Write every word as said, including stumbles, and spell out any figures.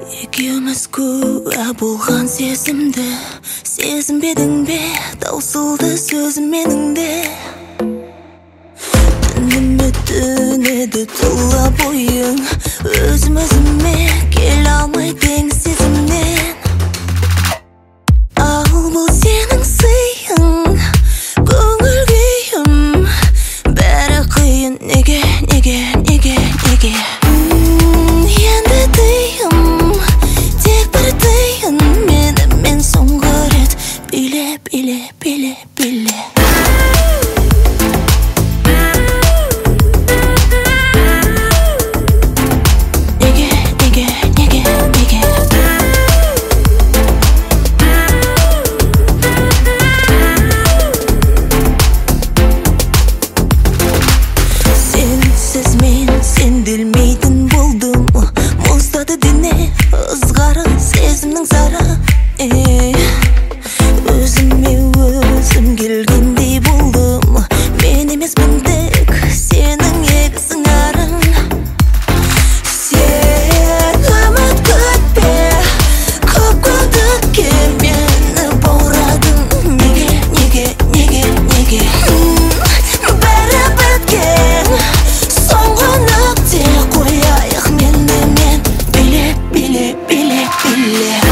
Екеуміз куә болған сезімді сезінбедің бе, таусылды сөзім менің де. Түніме түнеді тұла бойың, өзім өзіме келе алмай теңіз сезімнен. Ал бұл сенің сыйың, көңіл күйім, бәрі қиын, неге, неге, неге, неге. Енді тыйым, тек бір тыйын мені, мен соңғы рет биле, биле, биле, биле. Сенделмейтін болдым, мұздады дене, ызғары сезімнің зары. Өзіме өзім келгендей болдым, мен емеспін тек сенің егізің арың. Сен үміт күтпе, көп күдікке мені баурадың. Неге, неге, неге, неге бәрі біткен, соңғы нүкте қояйық мені мен. Биле, биле, биле, биле.